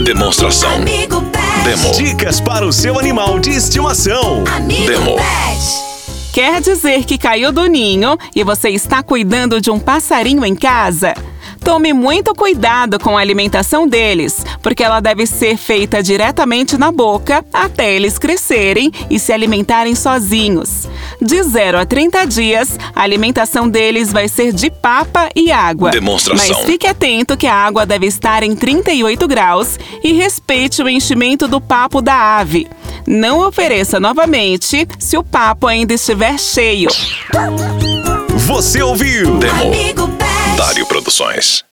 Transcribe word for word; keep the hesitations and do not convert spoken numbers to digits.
Demonstração. Amigo Pet. Demo. Dicas para o seu animal de estimação. Amigo Demo. Pet. Quer dizer que caiu do ninho e você está cuidando de um passarinho em casa? Tome muito cuidado com a alimentação deles, porque ela deve ser feita diretamente na boca até eles crescerem e se alimentarem sozinhos. De zero a trinta dias, a alimentação deles vai ser de papa e água. Demonstração. Mas fique atento que a água deve estar em trinta e oito graus e respeite o enchimento do papo da ave. Não ofereça novamente se o papo ainda estiver cheio. Você ouviu? Demo. Amigo Pet. Dário Produções.